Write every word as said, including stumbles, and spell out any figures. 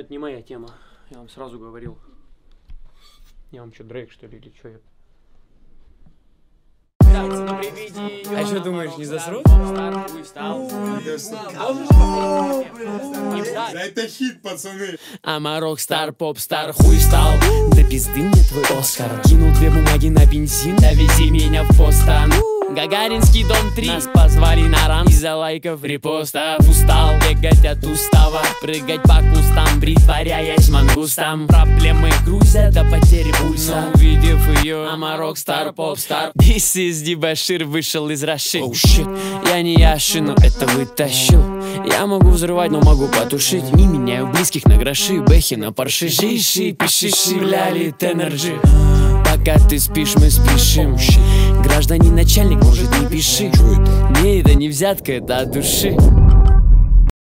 это не моя тема. Я вам сразу говорил. Я вам что, Дрейк, что ли, или что? А что думаешь, не засрут? Это хит, пацаны. Ама рок-стар, поп-стар, хуй стал. Да пизды мне твой Оскар. Кинул две бумаги на бензин, довези меня в Бостон. Гагаринский дом три. Нас позвали на ран из-за лайков, репостов. Устал бегать от устава, прыгать по кустам, притворяясь мангустом. Проблемы грузят до потери пульса. Но увидев ее, ама рок-стар, поп-стар. This is дебошир вышел из Раши. Oh shit, я не Яши, но это вытащил. Я могу взрывать, но могу потушить. Не меняю близких на гроши, бэхи на парши. Жиши, пишиши, ляли, тенерджи. Пока ты спишь, мы спешим. Гражданин начальник, может, не пиши. Не, это не взятка, это от души.